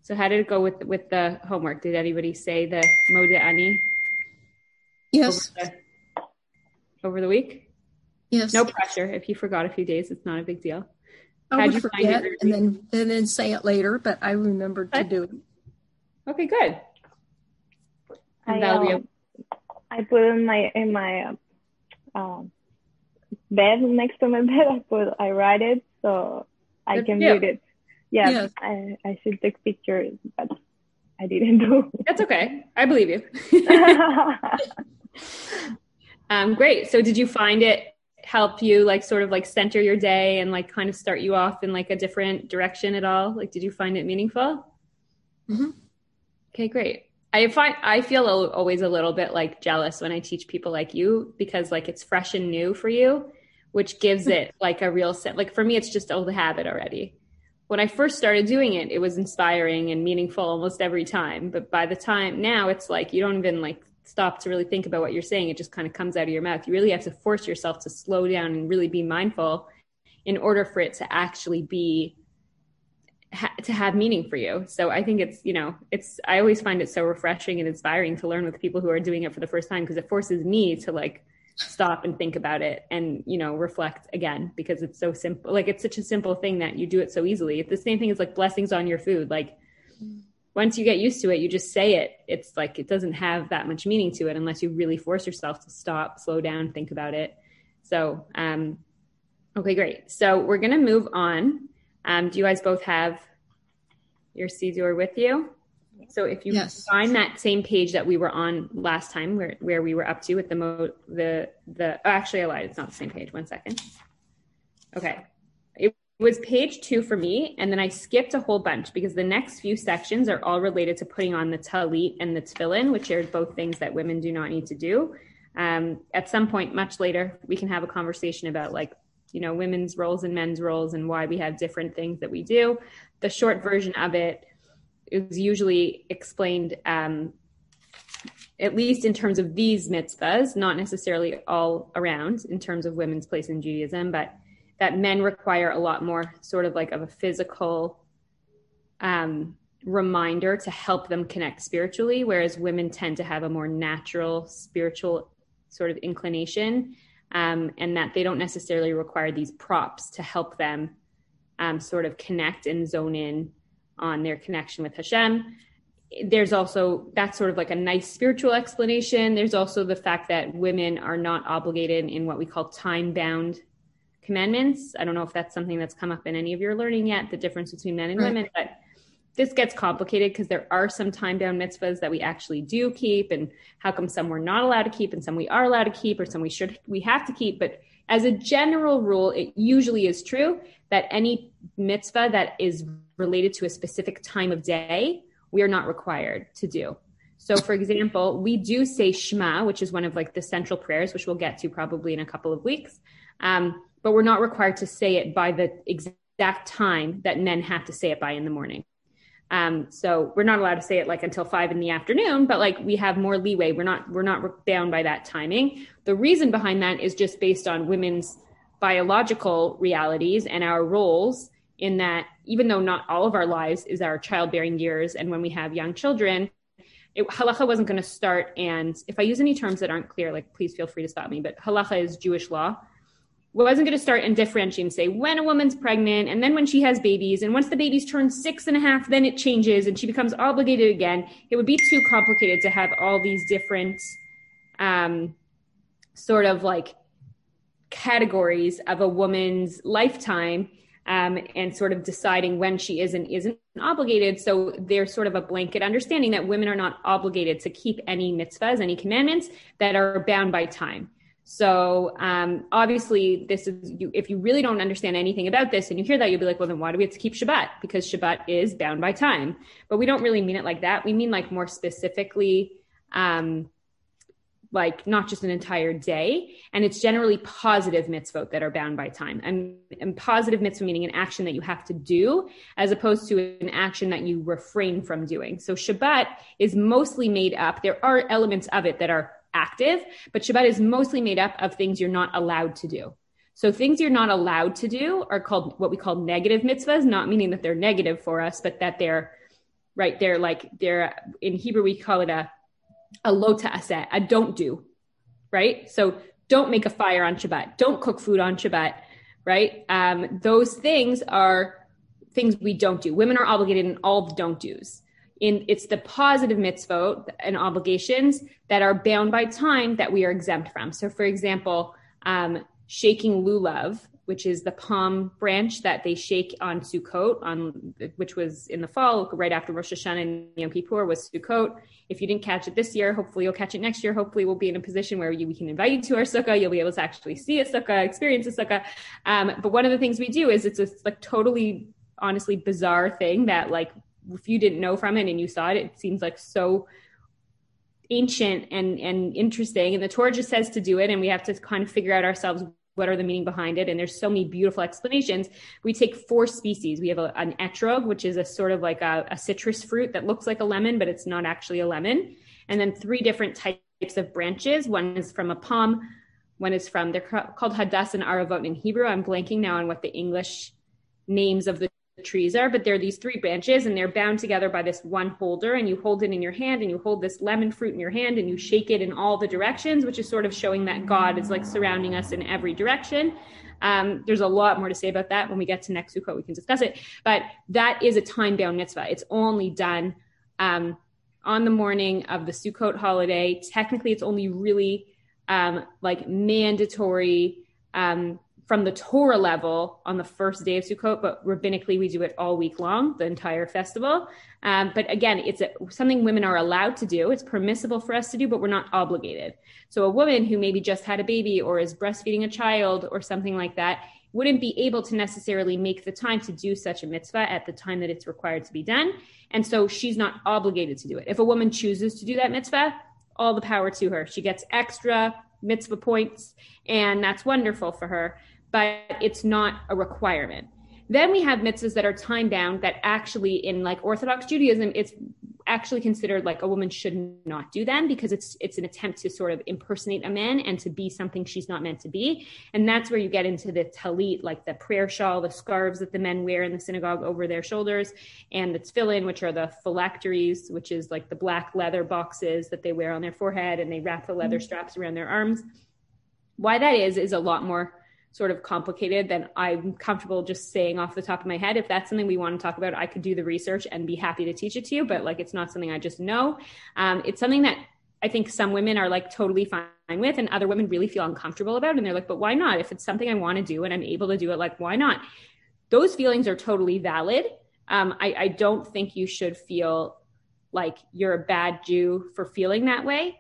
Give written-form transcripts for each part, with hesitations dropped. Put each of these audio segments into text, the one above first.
So how did it go with the homework? Did anybody say the Modeh Ani over Yes. over the week? No Yes. pressure. If you forgot a few days, it's not a big deal. I How'd would you find it, forget and Ruby? then say it later, but I remembered to Okay, do it. okay, good. And I Valeria, I put in my um bed next to my bed. I write it so I good for can you. read it. Yeah, Yes. I should take pictures, but I didn't do. That's okay. I believe you. Great. So did you find it help you like sort of like center your day and like kind of start you off in like a different direction at all? Like, did you find it meaningful? Mm-hmm. Okay, great. I feel always a little bit like jealous when I teach people like you because like it's fresh and new for you, which gives it like a real set. Like for me, it's just old habit already. When I first started doing it, it was inspiring and meaningful almost every time. But by the time now, it's like you don't even like stop to really think about what you're saying. It just kind of comes out of your mouth. You really have to force yourself to slow down and really be mindful in order for it to actually be to have meaning for you. So I think I always find it so refreshing and inspiring to learn with people who are doing it for the first time because it forces me to like stop and think about it and, reflect again because it's so simple. Like it's such a simple thing that you do it so easily. It's the same thing as like blessings on your food. Like once you get used to it, you just say it. It's like, it doesn't have that much meaning to it unless you really force yourself to stop, slow down, think about it. So, okay, great. So we're going to move on. Do you guys both have your Siddur with you? So if you find that same page that we were on last time, where we were up to with actually I lied, it's not the same page. 1 second. Okay, it was page 2 for me, and then I skipped a whole bunch because the next few sections are all related to putting on the talit and the tefillin, which are both things that women do not need to do. At some point, much later, we can have a conversation about like women's roles and men's roles and why we have different things that we do. The short version of it is usually explained, at least in terms of these mitzvahs, not necessarily all around in terms of women's place in Judaism, but that men require a lot more sort of like of a physical reminder to help them connect spiritually, whereas women tend to have a more natural spiritual sort of inclination. And that they don't necessarily require these props to help them sort of connect and zone in on their connection with Hashem. There's also, that's sort of like a nice spiritual explanation. There's also the fact that women are not obligated in what we call time-bound commandments. I don't know if that's something that's come up in any of your learning yet, the difference between men and women, but this gets complicated because there are some time-bound mitzvahs that we actually do keep, and how come some we're not allowed to keep and some we are allowed to keep, or some we have to keep. But as a general rule, it usually is true that any mitzvah that is related to a specific time of day, we are not required to do. So for example, we do say Shema, which is one of like the central prayers, which we'll get to probably in a couple of weeks. But we're not required to say it by the exact time that men have to say it by in the morning. So we're not allowed to say it like until 5 p.m, but like we have more leeway. We're not bound by that timing. The reason behind that is just based on women's biological realities and our roles in that, even though not all of our lives is our childbearing years. And when we have young children, halacha wasn't going to start. And if I use any terms that aren't clear, like please feel free to stop me, but halacha is Jewish law. Wasn't going to start and differentiate and say when a woman's pregnant and then when she has babies, and once the babies turn 6.5, then it changes and she becomes obligated again. It would be too complicated to have all these different sort of like categories of a woman's lifetime and sort of deciding when she is and isn't obligated. So there's sort of a blanket understanding that women are not obligated to keep any mitzvahs, any commandments that are bound by time. So obviously this is, if you really don't understand anything about this and you hear that, you'll be like, well, then why do we have to keep Shabbat? Because Shabbat is bound by time. But we don't really mean it like that. We mean like more specifically, like not just an entire day. And it's generally positive mitzvot that are bound by time. And positive mitzvah meaning an action that you have to do as opposed to an action that you refrain from doing. So Shabbat is mostly made up. There are elements of it that are active, but Shabbat is mostly made up of things you're not allowed to do. So things you're not allowed to do are called what we call negative mitzvahs, not meaning that they're negative for us, but that they're right? They're in Hebrew, we call it a lo ta'aseh, a don't do, right? So don't make a fire on Shabbat. Don't cook food on Shabbat, right? Those things are things we don't do. Women are obligated in all the don't do's. It's the positive mitzvot and obligations that are bound by time that we are exempt from. So for example, shaking lulav, which is the palm branch that they shake on Sukkot, which was in the fall, right after Rosh Hashanah and Yom Kippur was Sukkot. If you didn't catch it this year, hopefully you'll catch it next year. Hopefully we'll be in a position where we can invite you to our sukkah. You'll be able to actually see a sukkah, experience a sukkah. But one of the things we do is it's a like totally, honestly bizarre thing that like, if you didn't know from it and you saw it, it seems like so ancient and interesting. And the Torah just says to do it. And we have to kind of figure out ourselves what are the meaning behind it. And there's so many beautiful explanations. We take 4 species. We have an etrog, which is a sort of like a citrus fruit that looks like a lemon, but it's not actually a lemon. And then 3 different types of branches. One is from a palm. One is from, they're called hadas and aravot in Hebrew. I'm blanking now on what the English names of the trees are, but there are these 3 branches and they're bound together by this one holder, and you hold it in your hand and you hold this lemon fruit in your hand and you shake it in all the directions, which is sort of showing that God is like surrounding us in every direction. There's a lot more to say about that. When we get to next Sukkot, we can discuss it, but that is a time-bound mitzvah. It's only done on the morning of the Sukkot holiday. Technically, it's only really like mandatory from the Torah level on the first day of Sukkot, but rabbinically we do it all week long, the entire festival. But again, it's something women are allowed to do. It's permissible for us to do, but we're not obligated. So a woman who maybe just had a baby or is breastfeeding a child or something like that wouldn't be able to necessarily make the time to do such a mitzvah at the time that it's required to be done. And so she's not obligated to do it. If a woman chooses to do that mitzvah, all the power to her. She gets extra mitzvah points, and that's wonderful for her, but it's not a requirement. Then we have mitzvahs that are time bound that actually in like Orthodox Judaism, it's actually considered like a woman should not do them because it's an attempt to sort of impersonate a man and to be something she's not meant to be. And that's where you get into the talit, like the prayer shawl, the scarves that the men wear in the synagogue over their shoulders, and the tefillin, which are the phylacteries, which is like the black leather boxes that they wear on their forehead, and they wrap the leather straps around their arms. Why that is a lot more sort of complicated than I'm comfortable just saying off the top of my head. If that's something we want to talk about, I could do the research and be happy to teach it to you, but like, it's not something I just know. It's something that I think some women are like totally fine with, and other women really feel uncomfortable about. And they're like, but why not? If it's something I want to do and I'm able to do it, like, why not? Those feelings are totally valid. I don't think you should feel like you're a bad Jew for feeling that way.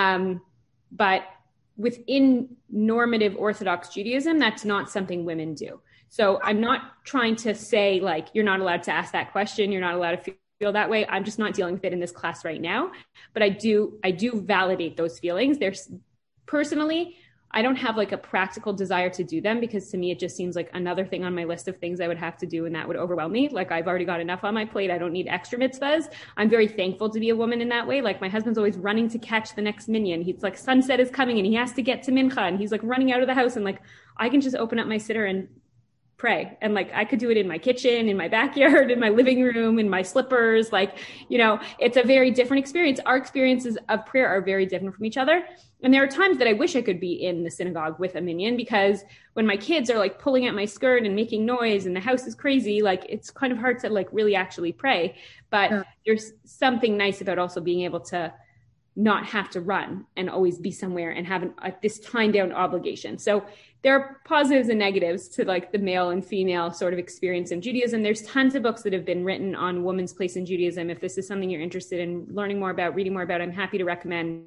But within normative Orthodox Judaism, that's not something women do. So I'm not trying to say like, you're not allowed to ask that question. You're not allowed to feel that way. I'm just not dealing with it in this class right now. But I do validate those feelings. There's personally, I don't have like a practical desire to do them because to me, it just seems like another thing on my list of things I would have to do. And that would overwhelm me. Like I've already got enough on my plate. I don't need extra mitzvahs. I'm very thankful to be a woman in that way. Like my husband's always running to catch the next minyan. He's like, sunset is coming and he has to get to mincha. And he's like running out of the house. And like, I can just open up my siddur and pray. And like, I could do it in my kitchen, in my backyard, in my living room, in my slippers. Like, you know, it's a very different experience. Our experiences of prayer are very different from each other. And there are times that I wish I could be in the synagogue with a minyan, because when my kids are like pulling at my skirt and making noise and the house is crazy, like it's kind of hard to like really actually pray. But there's something nice about also being able to not have to run and always be somewhere and have this time down obligation. So there are positives and negatives to like the male and female sort of experience in Judaism. There's tons of books that have been written on women's place in Judaism. If this is something you're interested in learning more about, reading more about, I'm happy to recommend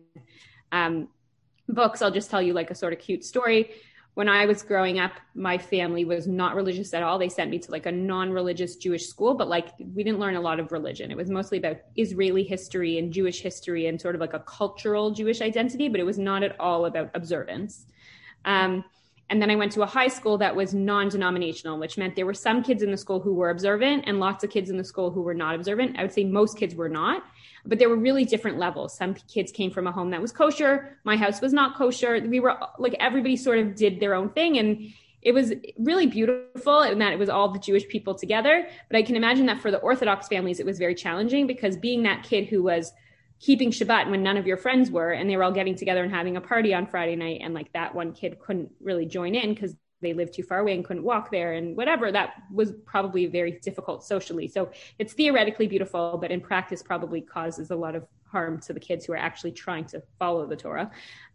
books. I'll just tell you like a sort of cute story. When I was growing up, my family was not religious at all. They sent me to like a non-religious Jewish school, but like we didn't learn a lot of religion. It was mostly about Israeli history and Jewish history and sort of like a cultural Jewish identity, but it was not at all about observance. And then I went to a high school that was non-denominational, which meant there were some kids in the school who were observant and lots of kids in the school who were not observant. I would say most kids were not, but there were really different levels. Some kids came from a home that was kosher. My house was not kosher. We were like, everybody sort of did their own thing. And it was really beautiful in that it was all the Jewish people together. But I can imagine that for the Orthodox families, it was very challenging, because being that kid who was keeping Shabbat when none of your friends were, and they were all getting together and having a party on Friday night, and like that one kid couldn't really join in because they lived too far away and couldn't walk there and whatever, that was probably very difficult socially. So it's theoretically beautiful, but in practice probably causes a lot of harm to the kids who are actually trying to follow the Torah.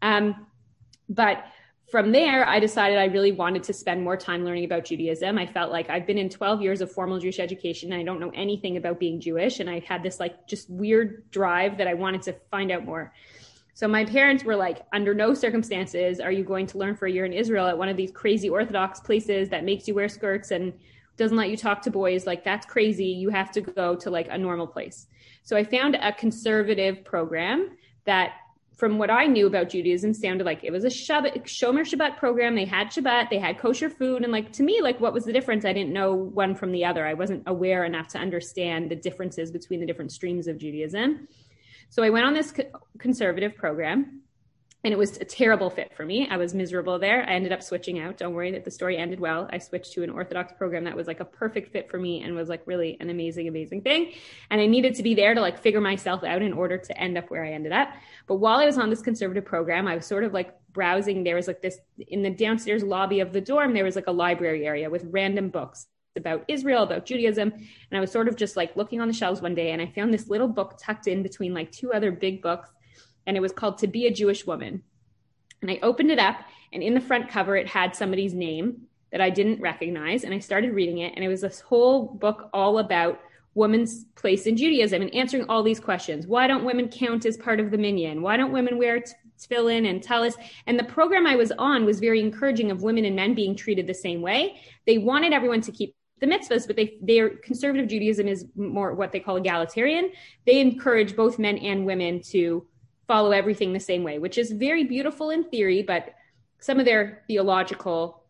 But from there, I decided I really wanted to spend more time learning about Judaism. I felt like I've been in 12 years of formal Jewish education, and I don't know anything about being Jewish. And I had this like just weird drive that I wanted to find out more. So my parents were like, under no circumstances are you going to learn for a year in Israel at one of these crazy Orthodox places that makes you wear skirts and doesn't let you talk to boys. Like, that's crazy. You have to go to like a normal place. So I found a conservative program that, from what I knew about Judaism, sounded like it was a Shomer Shabbat program. They had Shabbat, they had kosher food. And like, to me, like, what was the difference? I didn't know one from the other. I wasn't aware enough to understand the differences between the different streams of Judaism. So I went on this conservative program, and it was a terrible fit for me. I was miserable there. I ended up switching out. Don't worry, that the story ended well. I switched to an Orthodox program that was like a perfect fit for me and was like really an amazing, amazing thing. And I needed to be there to like figure myself out in order to end up where I ended up. But while I was on this conservative program, I was sort of like browsing. There was like this, in the downstairs lobby of the dorm, there was like a library area with random books about Israel, about Judaism. And I was sort of just like looking on the shelves one day, and I found this little book tucked in between like two other big books. And it was called To Be a Jewish Woman. And I opened it up, and in the front cover, it had somebody's name that I didn't recognize. And I started reading it, and it was this whole book all about women's place in Judaism and answering all these questions. Why don't women count as part of the minyan? Why don't women wear tefillin and talis? And the program I was on was very encouraging of women and men being treated the same way. They wanted everyone to keep the mitzvahs, but their conservative Judaism is more what they call egalitarian. They encourage both men and women to follow everything the same way, which is very beautiful in theory, but some of their theological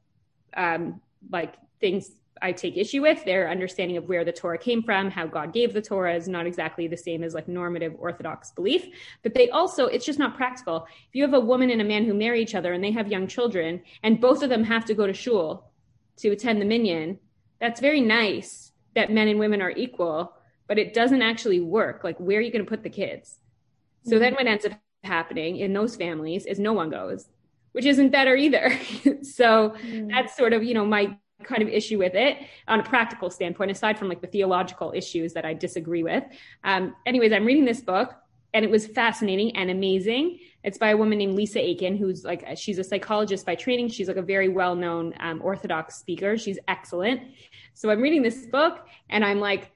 like things I take issue with. Their understanding of where the Torah came from, how God gave the Torah, is not exactly the same as like normative Orthodox belief. But they also, it's just not practical. If you have a woman and a man who marry each other and they have young children, and both of them have to go to shul to attend the minyan, that's very nice that men and women are equal, but it doesn't actually work. Like, where are you going to put the kids? So then what ends up happening in those families is no one goes, which isn't better either. So that's sort of, my kind of issue with it on a practical standpoint, aside from like the theological issues that I disagree with. Anyways, I'm reading this book, and it was fascinating and amazing. It's by a woman named Lisa Aiken, who's like, she's a psychologist by training. She's like a very well-known Orthodox speaker. She's excellent. So I'm reading this book, and I'm like,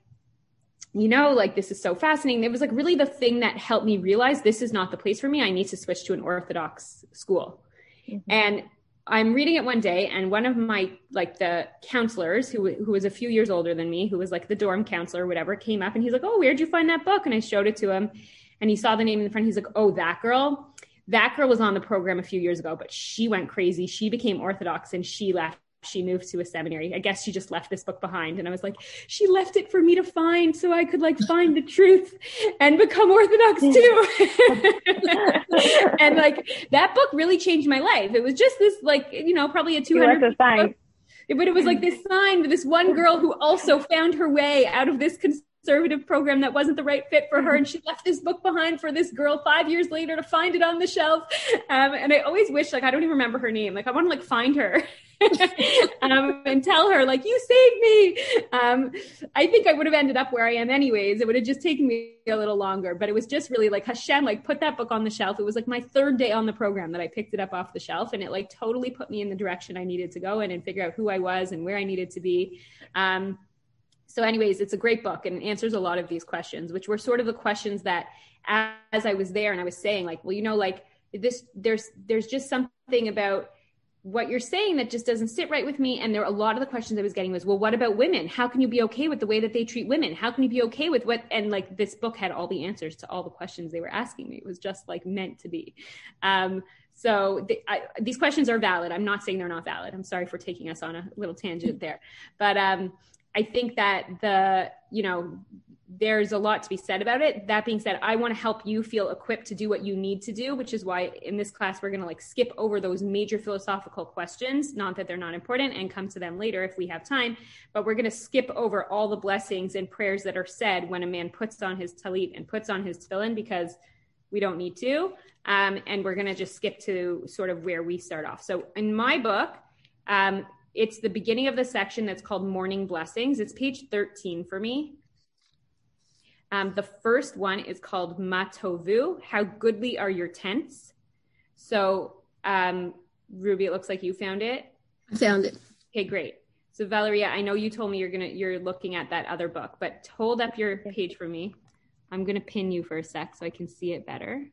like, this is so fascinating. It was like really the thing that helped me realize this is not the place for me. I need to switch to an Orthodox school. Mm-hmm. And I'm reading it one day, and one of my, like, the counselors who was a few years older than me, who was like the dorm counselor or whatever, came up, and he's like, "Oh, where'd you find that book?" And I showed it to him, and he saw the name in the front. He's like, "Oh, that girl was on the program a few years ago, but she went crazy. She became Orthodox and she left. She moved to a seminary. I guess she just left this book behind." And I was like, she left it for me to find so I could like find the truth and become Orthodox too. And like, that book really changed my life. It was just this, like, probably a 200 book. But it was like this sign to this one girl who also found her way out of this conservative program that wasn't the right fit for her. And she left this book behind for this girl 5 years later to find it on the shelf. And I always wish, like, I don't even remember her name. Like, I want to like find her and tell her, like, you saved me. I think I would have ended up where I am anyways. It would have just taken me a little longer, but it was just really like, Hashem, like, put that book on the shelf. It was like my third day on the program that I picked it up off the shelf, and it like totally put me in the direction I needed to go in and figure out who I was and where I needed to be. So anyways, it's a great book, and it answers a lot of these questions, which were sort of the questions that as I was there and I was saying, like, well, like this, there's just something about what you're saying that just doesn't sit right with me. And there, a lot of the questions I was getting was, well, what about women? How can you be okay with the way that they treat women? How can you be okay with what? And like, this book had all the answers to all the questions they were asking me. It was just like meant to be. So these questions are valid. I'm not saying they're not valid. I'm sorry for taking us on a little tangent there, but I think that there's a lot to be said about it. That being said, I want to help you feel equipped to do what you need to do, which is why in this class, we're going to like skip over those major philosophical questions, not that they're not important, and come to them later if we have time, but we're going to skip over all the blessings and prayers that are said when a man puts on his talit and puts on his tefillin, because we don't need to. And we're going to just skip to sort of where we start off. So in my book, it's the beginning of the section that's called Morning Blessings. It's page 13 for me. The first one is called Matovu, how goodly are your tents. So, Ruby, it looks like you found it. I found it. Okay, great. So Valeria, I know you told me you're looking at that other book, but hold up your page for me. I'm going to pin you for a sec so I can see it better.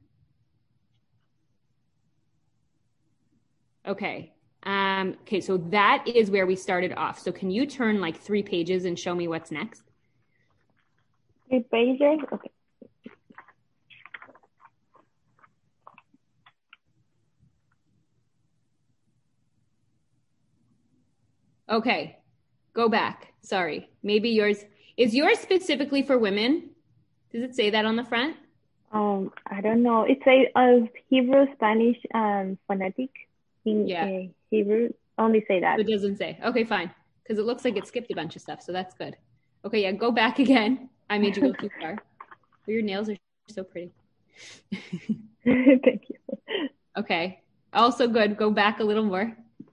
Okay. Okay, so that is where we started off. So can you turn like 3 pages and show me what's next? 3 pages? Okay. Okay, go back. Sorry. Maybe yours. Is yours specifically for women? Does it say that on the front? I don't know. It says Hebrew, Spanish, and phonetic. In Hebrew, only say that. It doesn't say. Okay, fine. Because it looks like it skipped a bunch of stuff, so that's good. Okay, yeah, go back again. I made you go too far. Oh, your nails are so pretty. Thank you. Okay. Also good. Go back a little more.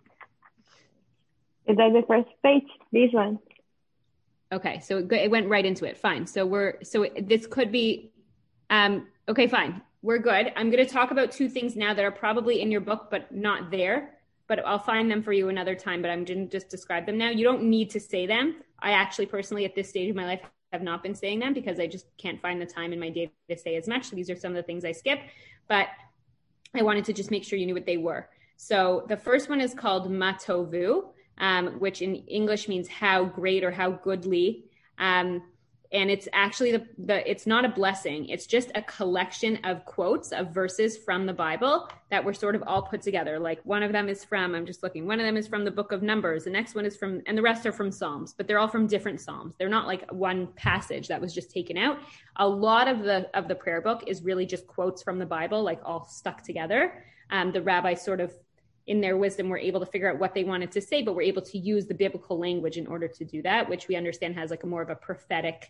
Is that the first page? This one. Okay, so it went right into it. Fine. So this could be, okay, fine. We're good. I'm going to talk about 2 things now that are probably in your book, but not there. But I'll find them for you another time, but I'm going to just describe them now. You don't need to say them. I actually personally at this stage of my life have not been saying them because I just can't find the time in my day to say as much. So these are some of the things I skip, but I wanted to just make sure you knew what they were. So the first one is called Matovu, which in English means how great or how goodly. And it's actually it's not a blessing. It's just a collection of quotes of verses from the Bible that were sort of all put together. Like one of them is from, I'm just looking, one of them is from the book of Numbers. The next one is from, and the rest are from Psalms, but they're all from different Psalms. They're not like one passage that was just taken out. A lot of the prayer book is really just quotes from the Bible, like all stuck together. The rabbis sort of, in their wisdom, were able to figure out what they wanted to say, but were able to use the biblical language in order to do that, which we understand has like a more of a prophetic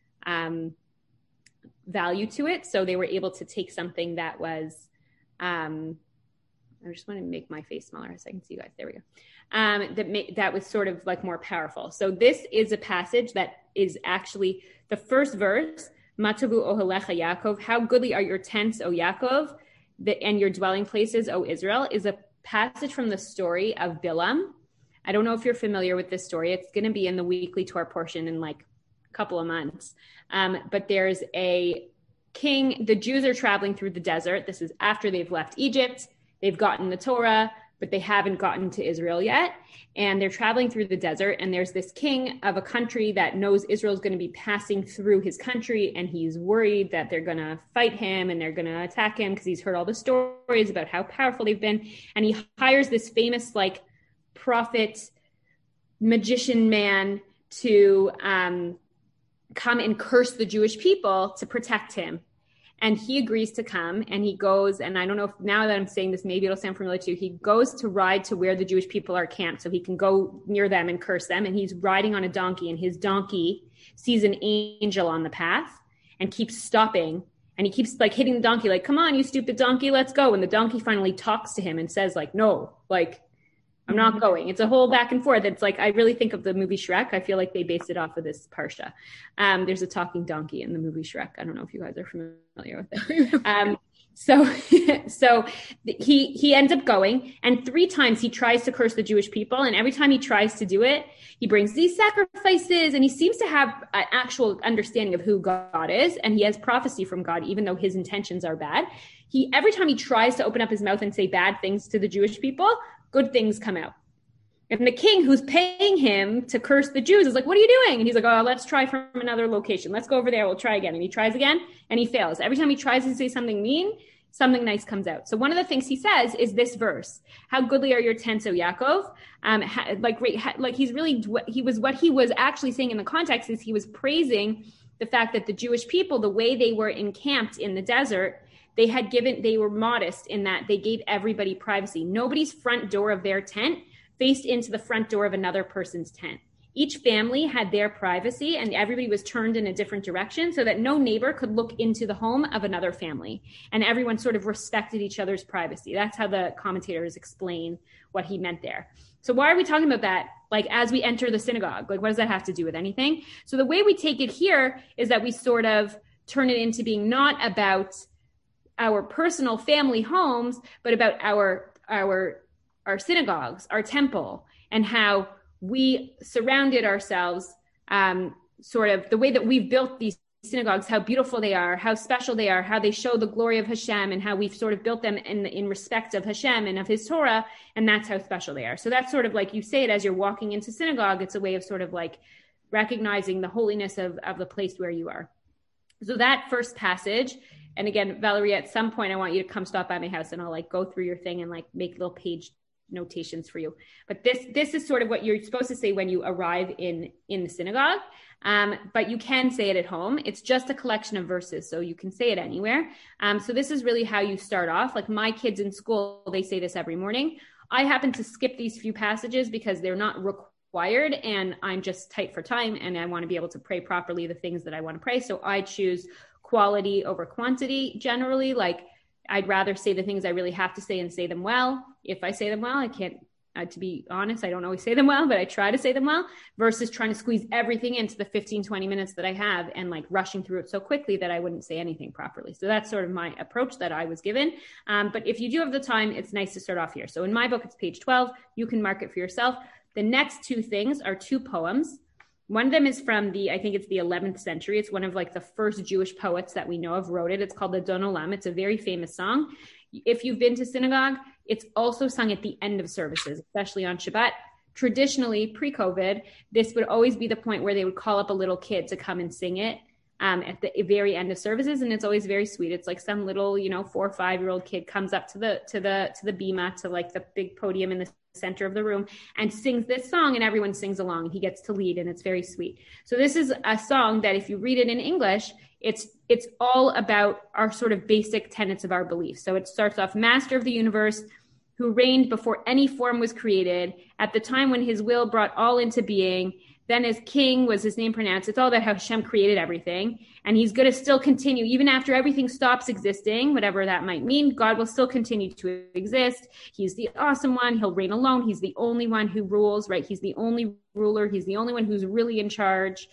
value to it. So they were able to take something that was, I just want to make my face smaller so I can see you guys. There we go. That was sort of like more powerful. So this is a passage that is actually the first verse, Matovu ohelecha Yaakov, how goodly are your tents, O Yaakov, and your dwelling places, O Israel, is a passage from the story of Bilam. I don't know if you're familiar with this story. It's going to be in the weekly Torah portion in like a couple of months. But there's a king. The Jews are traveling through the desert. This is after they've left Egypt. They've gotten the Torah, but they haven't gotten to Israel yet. And they're traveling through the desert. And there's this king of a country that knows Israel's going to be passing through his country. And he's worried that they're going to fight him and they're going to attack him because he's heard all the stories about how powerful they've been. And he hires this famous like prophet magician man to come and curse the Jewish people to protect him. And he agrees to come, and he goes, and I don't know if now that I'm saying this, maybe it'll sound familiar to you. He goes to ride to where the Jewish people are camped so he can go near them and curse them. And he's riding on a donkey, and his donkey sees an angel on the path and keeps stopping. And he keeps like hitting the donkey, like, come on, you stupid donkey, let's go. And the donkey finally talks to him and says like, no, like, I'm not going. It's a whole back and forth. It's like, I really think of the movie Shrek. I feel like they based it off of this parsha. There's a talking donkey in the movie Shrek. I don't know if you guys are familiar with it. So he ends up going, and 3 times he tries to curse the Jewish people. And every time he tries to do it, he brings these sacrifices, and he seems to have an actual understanding of who God is. And he has prophecy from God, even though his intentions are bad. Every time he tries to open up his mouth and say bad things to the Jewish people, good things come out. And the king who's paying him to curse the Jews is like, what are you doing? And he's like, oh, let's try from another location. Let's go over there. We'll try again. And he tries again and he fails. Every time he tries to say something mean, something nice comes out. So one of the things he says is this verse, how goodly are your tents, O Yaakov? What he was actually saying in the context is he was praising the fact that the Jewish people, the way they were encamped in the desert, they were modest in that they gave everybody privacy. Nobody's front door of their tent faced into the front door of another person's tent. Each family had their privacy and everybody was turned in a different direction so that no neighbor could look into the home of another family. And everyone sort of respected each other's privacy. That's how the commentators explain what he meant there. So why are we talking about that? Like as we enter the synagogue, like what does that have to do with anything? So the way we take it here is that we sort of turn it into being not about our personal family homes, but about our synagogues, our temple, and how we surrounded ourselves, sort of the way that we've built these synagogues, how beautiful they are, how special they are, how they show the glory of Hashem, and how we've sort of built them in respect of Hashem and of his Torah, and that's how special they are. So that's sort of like you say it as you're walking into synagogue. It's a way of sort of like recognizing the holiness of the place where you are. So that first passage, and again, Valerie, at some point I want you to come stop by my house and I'll like go through your thing and like make little page notations for you. But this is sort of what you're supposed to say when you arrive in the synagogue. But you can say it at home. It's just a collection of verses, so you can say it anywhere. So this is really how you start off. Like my kids in school, they say this every morning. I happen to skip these few passages because they're not required and I'm just tight for time and I want to be able to pray properly the things that I want to pray. So I choose quality over quantity generally. Like I'd rather say the things I really have to say and say them well. If I say them well, I can't, to be honest, I don't always say them well, but I try to say them well versus trying to squeeze everything into the 15, 20 minutes that I have and like rushing through it so quickly that I wouldn't say anything properly. So that's sort of my approach that I was given. But if you do have the time, it's nice to start off here. So in my book, it's page 12. You can mark it for yourself. The next two things are two poems. One of them is from I think it's the 11th century. It's one of like the first Jewish poets that we know of wrote it. It's called the Adon Olam. It's a very famous song. If you've been to synagogue, it's also sung at the end of services, especially on Shabbat. Traditionally, pre-COVID, this would always be the point where they would call up a little kid to come and sing it at the very end of services. And it's always very sweet. It's like some little, 4 or 5-year-old kid comes up to the bima, to like the big podium in the center of the room and sings this song and everyone sings along. He gets to lead and it's very sweet. So this is a song that if you read it in English, it's all about our sort of basic tenets of our beliefs. So it starts off, Master of the universe, who reigned before any form was created, at the time when his will brought all into being. Then as king was his name pronounced. It's all about how Hashem created everything. And he's going to still continue. Even after everything stops existing, whatever that might mean, God will still continue to exist. He's the awesome one. He'll reign alone. He's the only one who rules, right? He's the only ruler. He's the only one who's really in charge.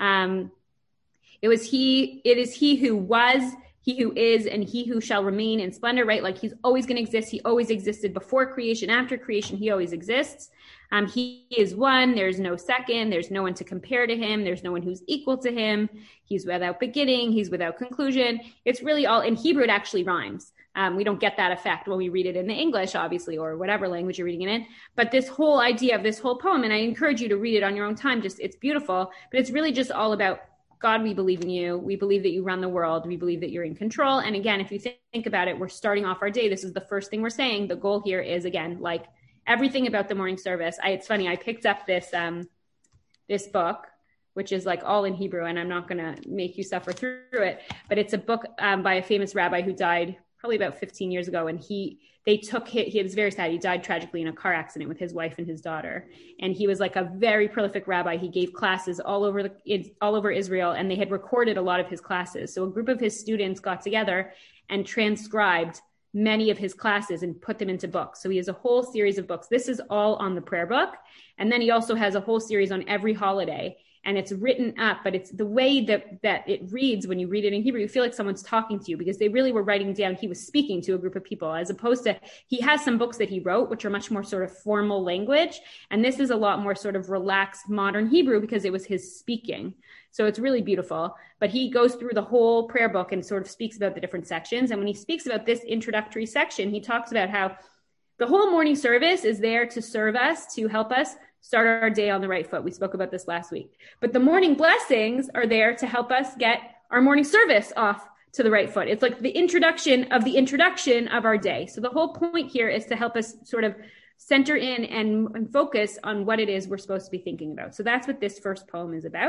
It is he who was, he who is, and he who shall remain in splendor, right? Like he's always going to exist. He always existed before creation. After creation, he always exists. He is one. There's no second. There's no one to compare to him. There's no one who's equal to him. He's without beginning. He's without conclusion. It's really all in Hebrew. It actually rhymes. We don't get that effect when we read it in the English, obviously, or whatever language you're reading it in. But this whole idea of this whole poem, and I encourage you to read it on your own time. It's beautiful, but it's really just all about God, we believe in you. We believe that you run the world. We believe that you're in control. And again, if you think about it, we're starting off our day. This is the first thing we're saying. The goal here is, again, like everything about the morning service. It's funny. I picked up this book, which is like all in Hebrew, and I'm not going to make you suffer through it, but it's a book by a famous rabbi who died probably about 15 years ago. And he was very sad. He died tragically in a car accident with his wife and his daughter. And he was like a very prolific rabbi. He gave classes all over Israel, and they had recorded a lot of his classes. So a group of his students got together and transcribed many of his classes and put them into books. So he has a whole series of books. This is all on the prayer book. And then he also has a whole series on every holiday. And it's written up, but it's the way that it reads when you read it in Hebrew, you feel like someone's talking to you because they really were writing down. He was speaking to a group of people, as opposed to, he has some books that he wrote, which are much more sort of formal language. And this is a lot more sort of relaxed modern Hebrew because it was his speaking. So it's really beautiful. But he goes through the whole prayer book and sort of speaks about the different sections. And when he speaks about this introductory section, he talks about how the whole morning service is there to serve us, to help us start our day on the right foot. We spoke about this last week. But the morning blessings are there to help us get our morning service off to the right foot. It's like the introduction of our day. So the whole point here is to help us sort of center in and focus on what it is we're supposed to be thinking about. So that's what this first poem is about.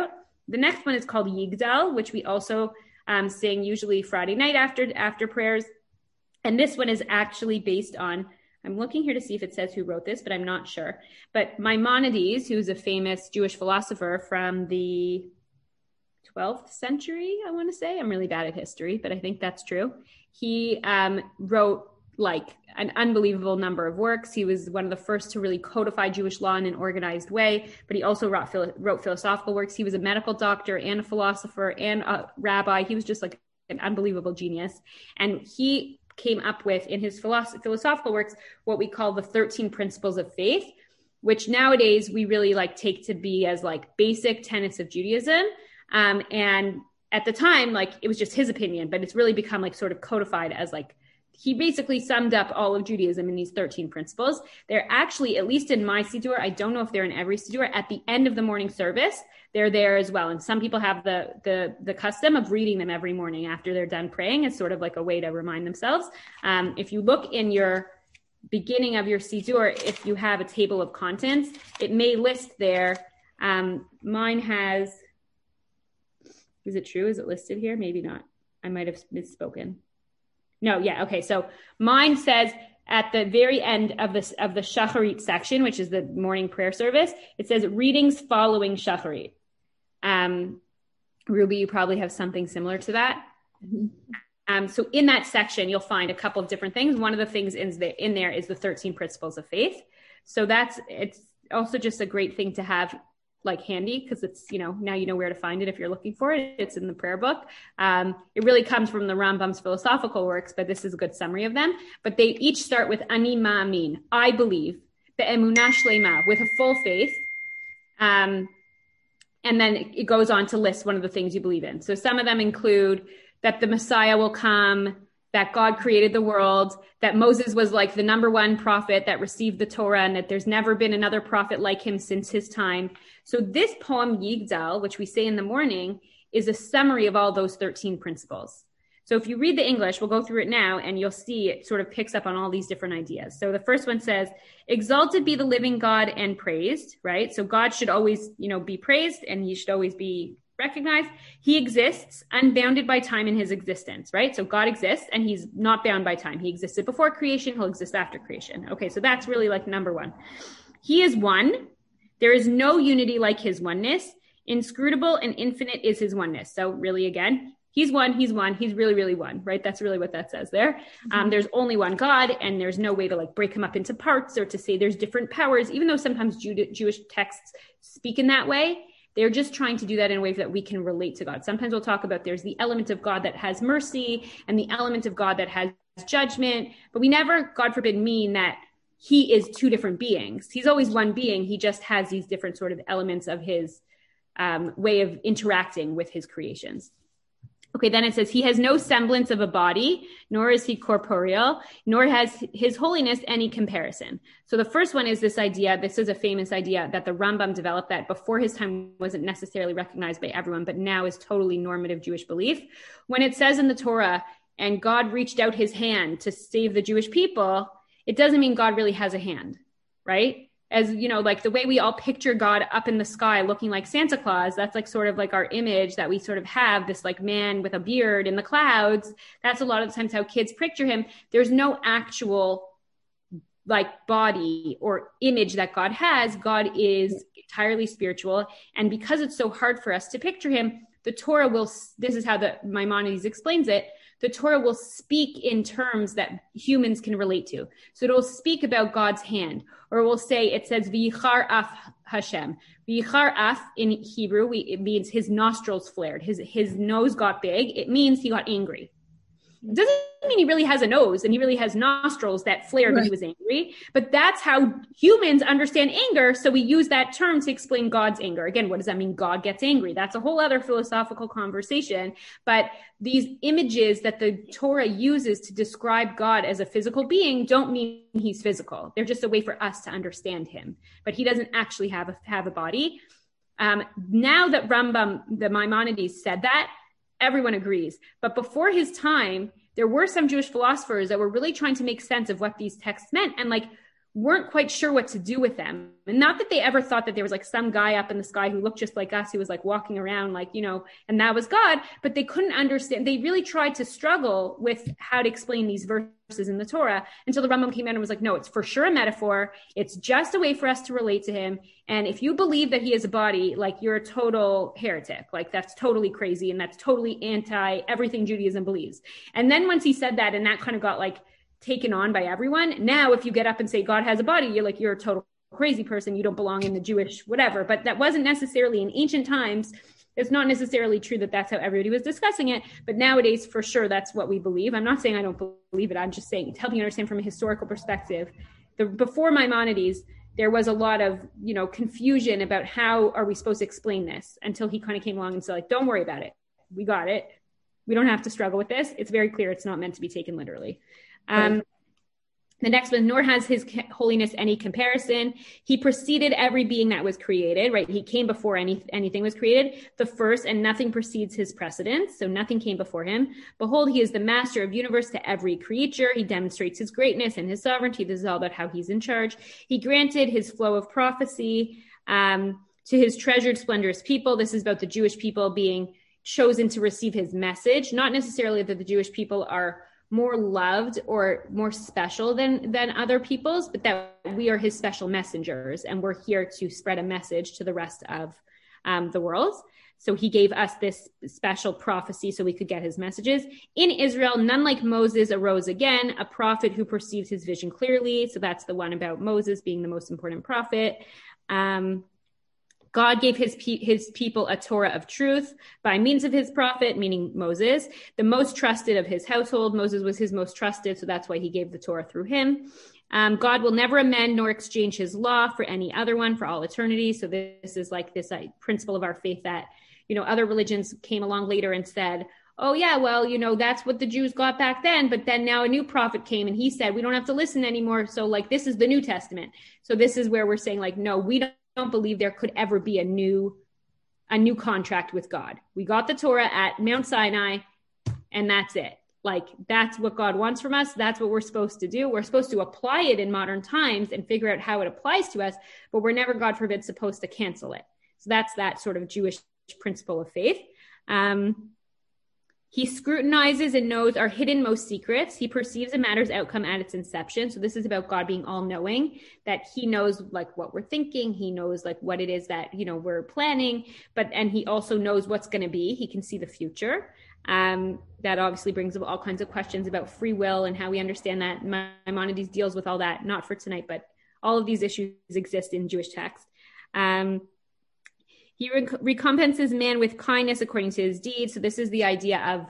The next one is called Yigdal, which we also sing usually Friday night after prayers. And this one is actually based on, I'm looking here to see if it says who wrote this, but I'm not sure. But Maimonides, who's a famous Jewish philosopher from the 12th century, I want to say. I'm really bad at history, but I think that's true. He wrote like an unbelievable number of works. He was one of the first to really codify Jewish law in an organized way, but he also wrote philosophical works. He was a medical doctor and a philosopher and a rabbi. He was just like an unbelievable genius. And he came up with, in his philosophical works, what we call the 13 principles of faith, which nowadays we really like take to be as like basic tenets of Judaism. And at the time, like it was just his opinion, but it's really become like sort of codified as like, he basically summed up all of Judaism in these 13 principles. They're actually, at least in my Siddur, I don't know if they're in every Siddur, at the end of the morning service, they're there as well. And some people have the custom of reading them every morning after they're done praying. It's sort of like a way to remind themselves. If you look in your beginning of your Siddur, if you have a table of contents, it may list there. Mine has, is it true? Is it listed here? Maybe not. I might have misspoken. No, yeah, okay. So mine says at the very end of the Shacharit section, which is the morning prayer service, it says readings following Shacharit. Ruby, you probably have something similar to that. Mm-hmm. So in that section, you'll find a couple of different things. One of the things in there is the 13 principles of faith. So it's also just a great thing to have like handy, because it's, now you know where to find it if you're looking for it. It's in the prayer book. It really comes from the Rambam's philosophical works, but this is a good summary of them. But they each start with Ani Ma'amin, I believe, the Emunah Shlema, with a full faith. And then it goes on to list one of the things you believe in. So some of them include that the Messiah will come, that God created the world, that Moses was like the number one prophet that received the Torah, and that there's never been another prophet like him since his time. So this poem, Yigdal, which we say in the morning, is a summary of all those 13 principles. So if you read the English, we'll go through it now, and you'll see it sort of picks up on all these different ideas. So the first one says, exalted be the living God and praised, right? So God should always, be praised, and he should always be recognized. He exists unbounded by time in his existence, right? So God exists and he's not bound by time. He existed before creation. He'll exist after creation. Okay. So that's really like number one. He is one. There is no unity like his oneness. Inscrutable and infinite is his oneness. So really, again, he's one. He's really, really one, right? That's really what that says there. There's only one God, and there's no way to like break him up into parts or to say there's different powers, even though sometimes Jewish texts speak in that way. They're just trying to do that in a way that we can relate to God. Sometimes we'll talk about there's the element of God that has mercy and the element of God that has judgment, but we never, God forbid, mean that he is two different beings. He's always one being. He just has these different sort of elements of his way of interacting with his creations. Okay, then it says, he has no semblance of a body, nor is he corporeal, nor has his holiness any comparison. So the first one is this idea, this is a famous idea that the Rambam developed that before his time wasn't necessarily recognized by everyone, but now is totally normative Jewish belief. When it says in the Torah, and God reached out his hand to save the Jewish people, it doesn't mean God really has a hand, right? As like the way we all picture God up in the sky looking like Santa Claus, that's like sort of like our image that we sort of have, this like man with a beard in the clouds. That's a lot of the times how kids picture him. There's no actual like body or image that God has. God is entirely spiritual. And because it's so hard for us to picture him, the Torah will, this is how the Maimonides explains it, the Torah will speak in terms that humans can relate to. So it will speak about God's hand, or it will say, it says, V'yichar af Hashem. V'yichar af in Hebrew, it means his nostrils flared. His nose got big. It means he got angry. It doesn't mean he really has a nose and he really has nostrils that flared when he was angry, but that's how humans understand anger. So we use that term to explain God's anger. Again, what does that mean? God gets angry. That's a whole other philosophical conversation. But these images that the Torah uses to describe God as a physical being don't mean he's physical. They're just a way for us to understand him, but he doesn't actually have a body. Now that Rambam, the Maimonides, said that, everyone agrees. But before his time, there were some Jewish philosophers that were really trying to make sense of what these texts meant. And like, weren't quite sure what to do with them. And not that they ever thought that there was like some guy up in the sky who looked just like us, who was like walking around like, you know, and that was God, but they couldn't understand. They really tried to struggle with how to explain these verses in the Torah until the Rambam came in and was like, no, it's for sure a metaphor. It's just a way for us to relate to him. And if you believe that he is a body, like you're a total heretic, like that's totally crazy. And that's totally anti everything Judaism believes. And then once he said that, and that kind of got like taken on by everyone. Now, if you get up and say God has a body, you're like, you're a total crazy person. You don't belong in the Jewish whatever. But that wasn't necessarily in ancient times. It's not necessarily true that that's how everybody was discussing it. But nowadays, for sure, that's what we believe. I'm not saying I don't believe it. I'm just saying, it's helping you understand from a historical perspective. Before Maimonides, there was a lot of, you know, confusion about how are we supposed to explain this until he kind of came along and said, like, don't worry about it. We got it. We don't have to struggle with this. It's very clear. It's not meant to be taken literally. The next one, nor has his holiness any comparison. He preceded every being that was created, right? He came before anything was created, the first, and nothing precedes his precedence. So nothing came before him. Behold, he is the master of universe to every creature. He demonstrates his greatness and his sovereignty. This is all about how he's in charge. He granted his flow of prophecy to his treasured, splendorous people. This is about the Jewish people being chosen to receive his message. Not necessarily that the Jewish people are more loved or more special than other people's, but that we are his special messengers and we're here to spread a message to the rest of the world. So he gave us this special prophecy so we could get his messages. In Israel, none like Moses arose again, a prophet who perceived his vision clearly. So that's the one about Moses being the most important prophet. God gave his people a Torah of truth by means of his prophet, meaning Moses, the most trusted of his household. Moses was his most trusted, so that's why he gave the Torah through him. God will never amend nor exchange his law for any other one for all eternity. So this is like this principle of our faith that, you know, other religions came along later and said, oh yeah, well, you know, that's what the Jews got back then. But then now a new prophet came and he said, we don't have to listen anymore. So like, this is the New Testament. So this is where we're saying like, no, we don't believe there could ever be a new contract with God. We got the Torah at Mount Sinai and that's it. Like, that's what God wants from us. That's what we're supposed to do. We're supposed to apply it in modern times and figure out how it applies to us, but we're never, God forbid, supposed to cancel it. So that's that sort of Jewish principle of faith. He scrutinizes and knows our hidden most secrets. He perceives a matter's outcome at its inception. So this is about God being all knowing, that he knows like what we're thinking. He knows like what it is that, you know, we're planning, and he also knows what's going to be. He can see the future. That obviously brings up all kinds of questions about free will and how we understand that. Maimonides deals with all that, not for tonight, but all of these issues exist in Jewish text. He recompenses man with kindness according to his deeds. So this is the idea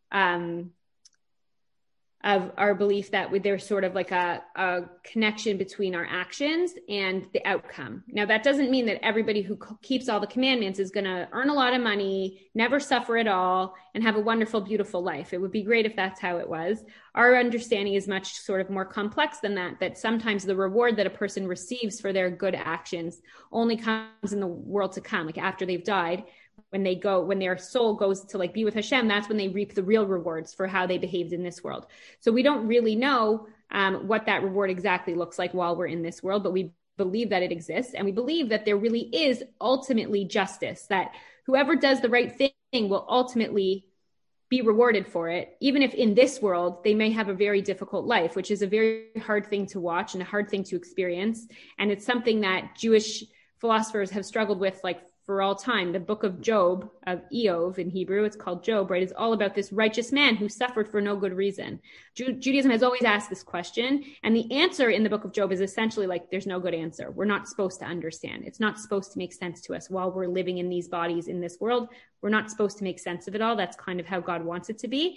of our belief that there's sort of like a connection between our actions and the outcome. Now, that doesn't mean that everybody who keeps all the commandments is going to earn a lot of money, never suffer at all, and have a wonderful, beautiful life. It would be great if that's how it was. Our understanding is much sort of more complex than that sometimes the reward that a person receives for their good actions only comes in the world to come, like after they've died. When their soul goes to like be with Hashem, that's when they reap the real rewards for how they behaved in this world. So we don't really know what that reward exactly looks like while we're in this world, but we believe that it exists. And we believe that there really is ultimately justice, that whoever does the right thing will ultimately be rewarded for it, even if in this world they may have a very difficult life, which is a very hard thing to watch and a hard thing to experience. And it's something that Jewish philosophers have struggled with like for all time. The book of Job, of Eov in Hebrew, it's called Job, right? It's all about this righteous man who suffered for no good reason. Judaism has always asked this question. And the answer in the book of Job is essentially like, there's no good answer. We're not supposed to understand. It's not supposed to make sense to us while we're living in these bodies in this world. We're not supposed to make sense of it all. That's kind of how God wants it to be.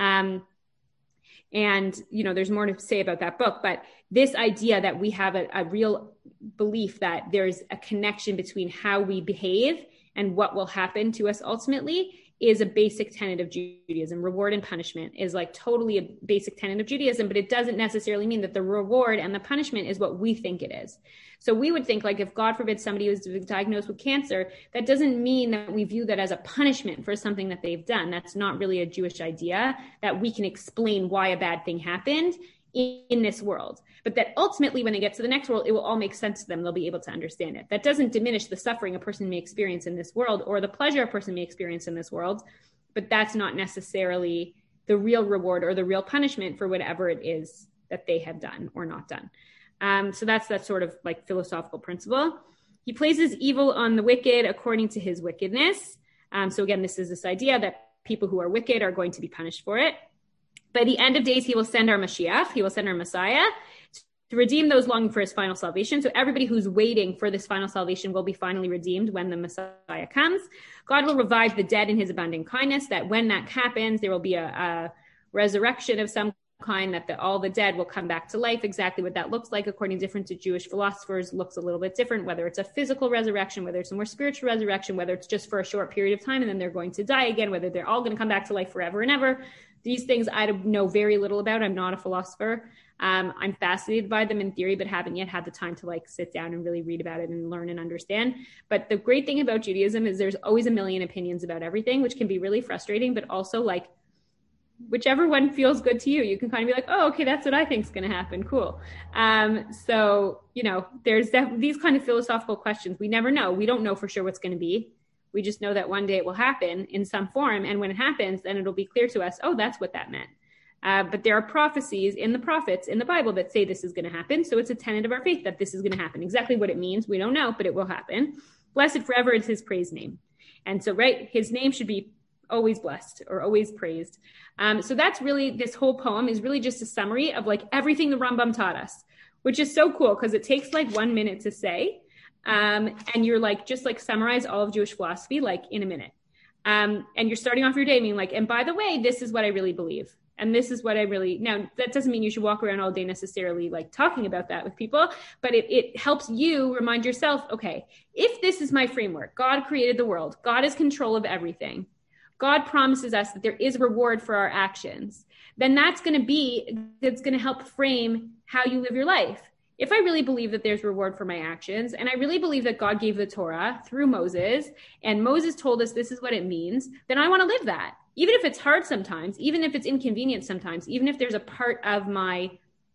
And, you know, there's more to say about that book, but this idea that we have a real belief that there's a connection between how we behave and what will happen to us ultimately is a basic tenet of Judaism. Reward and punishment is like totally a basic tenet of Judaism, but it doesn't necessarily mean that the reward and the punishment is what we think it is. So we would think like if God forbid somebody was diagnosed with cancer, that doesn't mean that we view that as a punishment for something that they've done. That's not really a Jewish idea, that we can explain why a bad thing happened in this world, but that ultimately when they get to the next world, it will all make sense to them. They'll be able to understand it. That doesn't diminish the suffering a person may experience in this world or the pleasure a person may experience in this world, but that's not necessarily the real reward or the real punishment for whatever it is that they have done or not done. So that's that sort of like philosophical principle. He places evil on the wicked according to his wickedness. So again, this is this idea that people who are wicked are going to be punished for it. By the end of days, he will send our Mashiach, he will send our Messiah to redeem those longing for his final salvation. So everybody who's waiting for this final salvation will be finally redeemed when the Messiah comes. God will revive the dead in his abundant kindness, that when that happens, there will be a resurrection of some kind, that all the dead will come back to life. Exactly what that looks like, according to different Jewish philosophers, looks a little bit different, whether it's a physical resurrection, whether it's a more spiritual resurrection, whether it's just for a short period of time and then they're going to die again, whether they're all going to come back to life forever and ever. These things I know very little about. I'm not a philosopher. I'm fascinated by them in theory, but haven't yet had the time to like sit down and really read about it and learn and understand. But the great thing about Judaism is there's always a million opinions about everything, which can be really frustrating, but also like whichever one feels good to you, you can kind of be like, oh, okay, that's what I think is going to happen. Cool. So, you know, there's these kind of philosophical questions. We never know. We don't know for sure what's going to be. We just know that one day it will happen in some form. And when it happens, then it'll be clear to us, oh, that's what that meant. But there are prophecies in the prophets in the Bible that say this is going to happen. So it's a tenet of our faith that this is going to happen. Exactly what it means, we don't know, but it will happen. Blessed forever is his praise name. And so, right, his name should be always blessed or always praised. So that's really, this whole poem is really just a summary of like everything the Rambam taught us, which is so cool because it takes like 1 minute to say. And you're like, just like summarize all of Jewish philosophy, like in a minute. And you're starting off your day being like, and by the way, this is what I really believe. And this is what I really, now that doesn't mean you should walk around all day necessarily like talking about that with people, but it helps you remind yourself, okay, if this is my framework, God created the world, God has control of everything, God promises us that there is reward for our actions, then that's going to help frame how you live your life. If I really believe that there's reward for my actions, and I really believe that God gave the Torah through Moses, and Moses told us this is what it means, then I want to live that. Even if it's hard sometimes, even if it's inconvenient sometimes, even if there's a part of my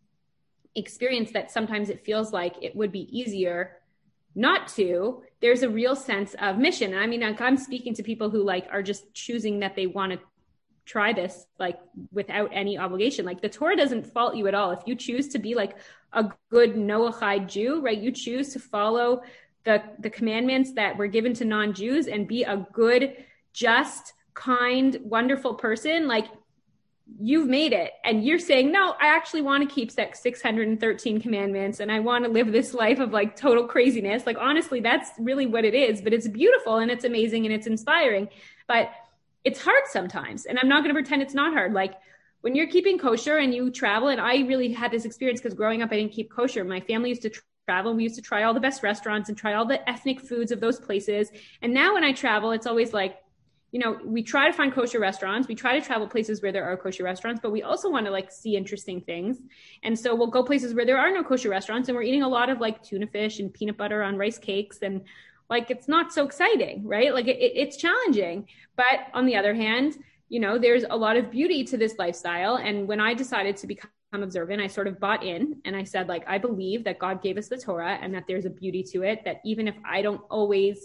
experience that sometimes it feels like it would be easier not to, there's a real sense of mission. And I mean, I'm speaking to people who like are just choosing that they want to try this like without any obligation. Like the Torah doesn't fault you at all. If you choose to be like a good Noahide Jew, right? You choose to follow the commandments that were given to non-Jews and be a good, just, kind, wonderful person, like you've made it. And you're saying, no, I actually want to keep 613 commandments and I want to live this life of like total craziness. Like, honestly, that's really what it is, but it's beautiful and it's amazing and it's inspiring, but it's hard sometimes. And I'm not going to pretend it's not hard. Like when you're keeping kosher and you travel, and I really had this experience because growing up, I didn't keep kosher. My family used to travel. We used to try all the best restaurants and try all the ethnic foods of those places. And now when I travel, it's always like, you know, we try to find kosher restaurants. We try to travel places where there are kosher restaurants, but we also want to like see interesting things. And so we'll go places where there are no kosher restaurants and we're eating a lot of like tuna fish and peanut butter on rice cakes. And like, it's not so exciting, right? Like it's challenging. But on the other hand, you know, there's a lot of beauty to this lifestyle. And when I decided to become observant, I sort of bought in and I said, like, I believe that God gave us the Torah and that there's a beauty to it, that even if I don't always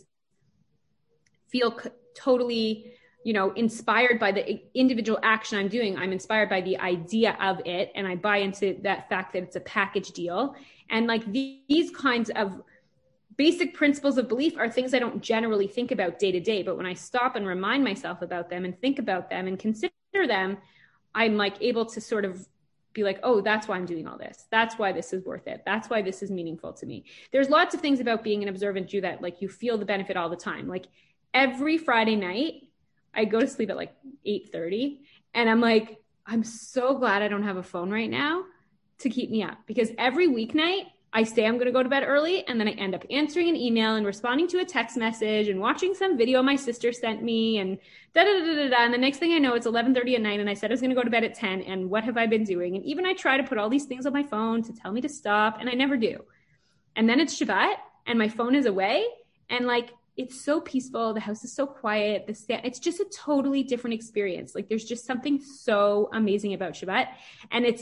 feel totally, you know, inspired by the individual action I'm doing, I'm inspired by the idea of it. And I buy into that fact that it's a package deal. And like these kinds of basic principles of belief are things I don't generally think about day to day. But when I stop and remind myself about them and think about them and consider them, I'm like able to sort of be like, oh, that's why I'm doing all this. That's why this is worth it. That's why this is meaningful to me. There's lots of things about being an observant Jew that like you feel the benefit all the time. Like every Friday night, I go to sleep at like 8:30 and I'm like, I'm so glad I don't have a phone right now to keep me up, because every weeknight I say I'm going to go to bed early and then I end up answering an email and responding to a text message and watching some video my sister sent me and da-da-da-da-da. And the next thing I know, it's 11:30 at night and I said I was going to go to bed at 10. And what have I been doing? And even I try to put all these things on my phone to tell me to stop and I never do. And then it's Shabbat and my phone is away and like, it's so peaceful. The house is so quiet. It's just a totally different experience. Like there's just something so amazing about Shabbat. And it's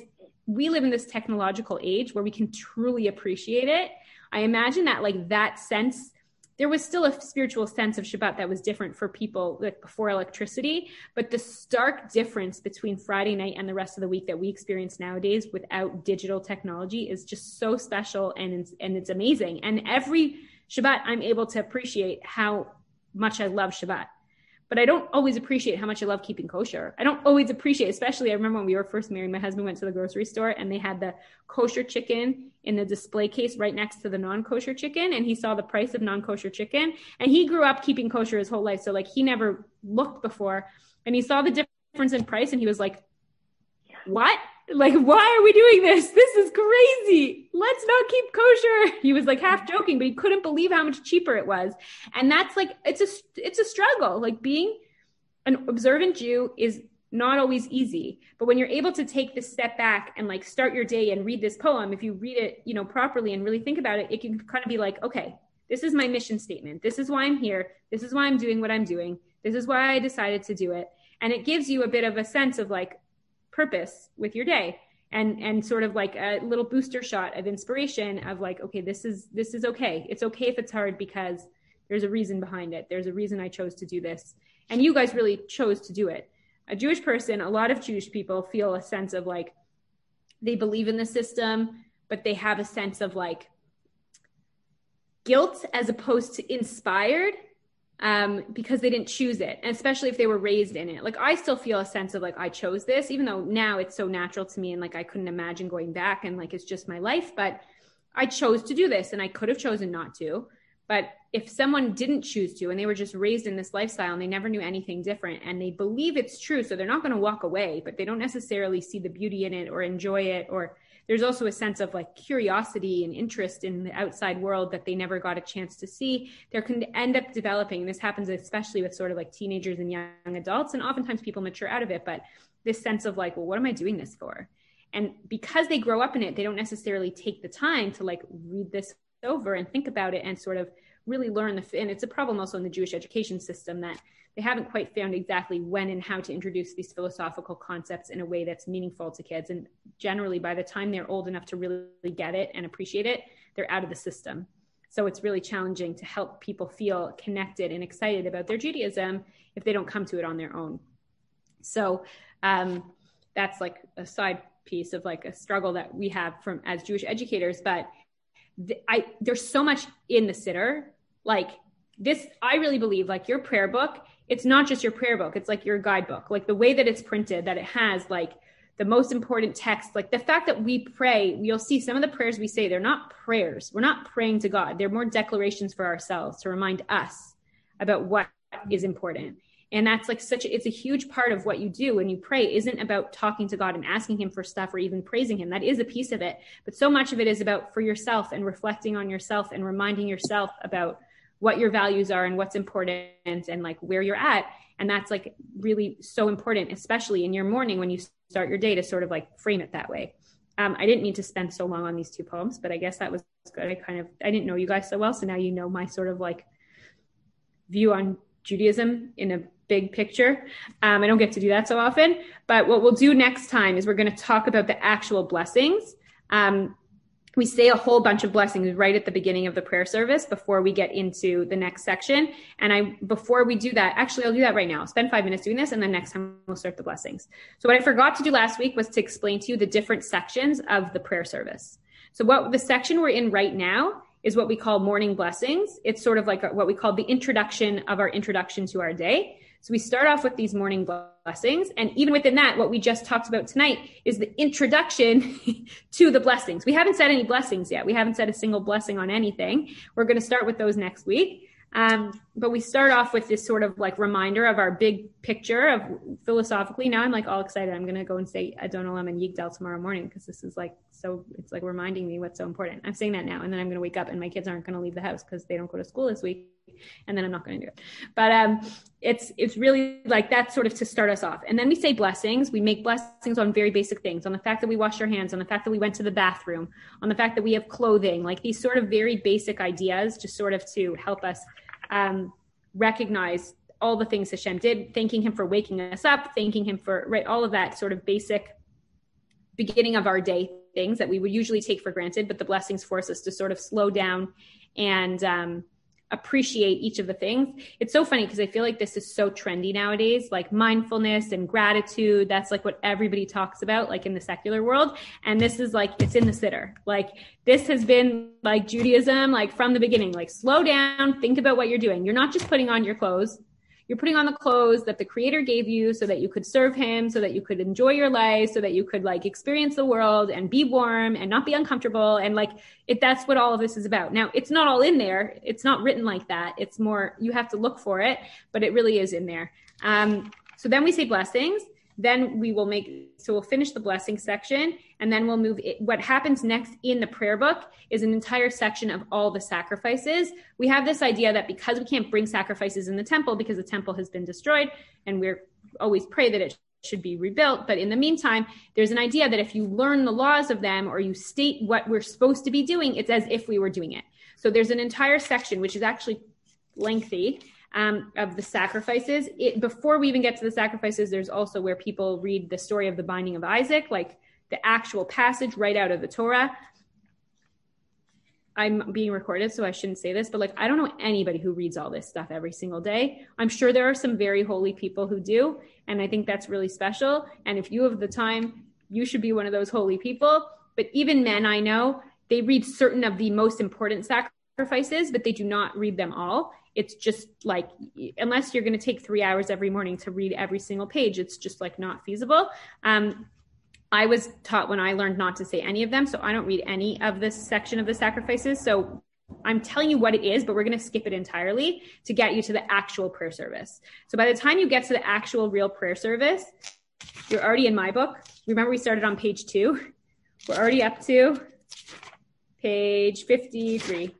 we live in this technological age where we can truly appreciate it. I imagine that like that sense, there was still a spiritual sense of Shabbat that was different for people like before electricity, but the stark difference between Friday night and the rest of the week that we experience nowadays without digital technology is just so special, and it's amazing. And every Shabbat, I'm able to appreciate how much I love Shabbat. But I don't always appreciate how much I love keeping kosher. I don't always appreciate, especially I remember when we were first married, my husband went to the grocery store and they had the kosher chicken in the display case right next to the non-kosher chicken. And he saw the price of non-kosher chicken, and he grew up keeping kosher his whole life. So like he never looked before, and he saw the difference in price and he was like, what? Like, why are we doing this? This is crazy. Let's not keep kosher. He was like half joking, but he couldn't believe how much cheaper it was. And that's like, it's a struggle. Like being an observant Jew is not always easy, but when you're able to take this step back and like start your day and read this poem, if you read it, you know, properly and really think about it, it can kind of be like, okay, this is my mission statement. This is why I'm here. This is why I'm doing what I'm doing. This is why I decided to do it. And it gives you a bit of a sense of like, purpose with your day, and sort of like a little booster shot of inspiration of like, okay, this is okay. It's okay if it's hard because there's a reason behind it. There's a reason I chose to do this. And you guys really chose to do it. A Jewish person, a lot of Jewish people feel a sense of like, they believe in the system, but they have a sense of like guilt as opposed to inspired. Because they didn't choose it, and especially if they were raised in it. Like I still feel a sense of like, I chose this, even though now it's so natural to me and like I couldn't imagine going back and like it's just my life, but I chose to do this and I could have chosen not to. But if someone didn't choose to and they were just raised in this lifestyle and they never knew anything different and they believe it's true, so they're not going to walk away, but they don't necessarily see the beauty in it or enjoy it, or there's also a sense of like curiosity and interest in the outside world that they never got a chance to see. There can end up developing, this happens especially with sort of like teenagers and young adults, and oftentimes people mature out of it, but this sense of like, well, what am I doing this for? And because they grow up in it, they don't necessarily take the time to like read this over and think about it and sort of really learn and it's a problem also in the Jewish education system that they haven't quite found exactly when and how to introduce these philosophical concepts in a way that's meaningful to kids. And generally by the time they're old enough to really get it and appreciate it, they're out of the system. So it's really challenging to help people feel connected and excited about their Judaism if they don't come to it on their own. So that's like a side piece of like a struggle that we have from as Jewish educators. But there's so much in the Siddur, like this, I really believe like your prayer book, it's not just your prayer book. It's like your guidebook, like the way that it's printed, that it has like the most important text, like the fact that we pray, you'll see some of the prayers we say, they're not prayers. We're not praying to God. They're more declarations for ourselves to remind us about what is important. And that's like it's a huge part of what you do when you pray isn't about talking to God and asking him for stuff or even praising him. That is a piece of it. But so much of it is about for yourself and reflecting on yourself and reminding yourself about what your values are and what's important and like where you're at. And that's like really so important, especially in your morning when you start your day, to sort of like frame it that way. I didn't need to spend so long on these two poems, but I guess that was good. I didn't know you guys so well. So now you know my sort of like view on Judaism in a big picture. I don't get to do that so often, but what we'll do next time is we're going to talk about the actual blessings. We say a whole bunch of blessings right at the beginning of the prayer service before we get into the next section. And before we do that, actually, I'll do that right now. I'll spend 5 minutes doing this, and then next time we'll start the blessings. So what I forgot to do last week was to explain to you the different sections of the prayer service. So what the section we're in right now is what we call morning blessings. It's sort of like what we call the introduction of our introduction to our day. So we start off with these morning blessings. And even within that, what we just talked about tonight is the introduction to the blessings. We haven't said any blessings yet. We haven't said a single blessing on anything. We're going to start with those next week. But we start off with this sort of like reminder of our big picture of philosophically. Now I'm like all excited. I'm going to go and say Adon Olam and Yigdal tomorrow morning because this is like, so it's like reminding me what's so important. I'm saying that now, and then I'm going to wake up and my kids aren't going to leave the house because they don't go to school this week. And then I'm not going to do it. But it's really like that sort of to start us off. And then we say blessings. We make blessings on very basic things, on the fact that we washed our hands, on the fact that we went to the bathroom, on the fact that we have clothing, like these sort of very basic ideas, just sort of to help us recognize all the things Hashem did, thanking him for waking us up, thanking him for all of that sort of basic beginning of our day things that we would usually take for granted, but the blessings force us to sort of slow down and appreciate each of the things. It's so funny because I feel like this is so trendy nowadays, like mindfulness and gratitude. That's like what everybody talks about, like in the secular world. And this is like, it's in the Siddur. Like this has been like Judaism, like from the beginning, like slow down, think about what you're doing. You're not just putting on your clothes. You're putting on the clothes that the Creator gave you so that you could serve him, so that you could enjoy your life, so that you could like experience the world and be warm and not be uncomfortable. And like that's what all of this is about. Now, it's not all in there. It's not written like that. It's more, you have to look for it, but it really is in there. So then we say blessings. Then we'll finish the blessing section, and then we'll move. What happens next in the prayer book is an entire section of all the sacrifices. We have this idea that because we can't bring sacrifices in the temple because the temple has been destroyed, and we're always pray that it should be rebuilt. But in the meantime, there's an idea that if you learn the laws of them or you state what we're supposed to be doing, it's as if we were doing it. So there's an entire section, which is actually lengthy, of the sacrifices. Before we even get to the sacrifices, there's also where people read the story of the binding of Isaac, like the actual passage right out of the Torah. I'm being recorded, so I shouldn't say this, but like, I don't know anybody who reads all this stuff every single day. I'm sure there are some very holy people who do, and I think that's really special. And if you have the time, you should be one of those holy people. But even men I know, they read certain of the most important sacrifices, but they do not read them all. It's just like, unless you're going to take 3 hours every morning to read every single page, it's just like not feasible. I was taught when I learned not to say any of them, so I don't read any of this section of the sacrifices. So I'm telling you what it is, but we're going to skip it entirely to get you to the actual prayer service. So by the time you get to the actual real prayer service, you're already in my book. Remember, we started on page 2. We're already up to page 53.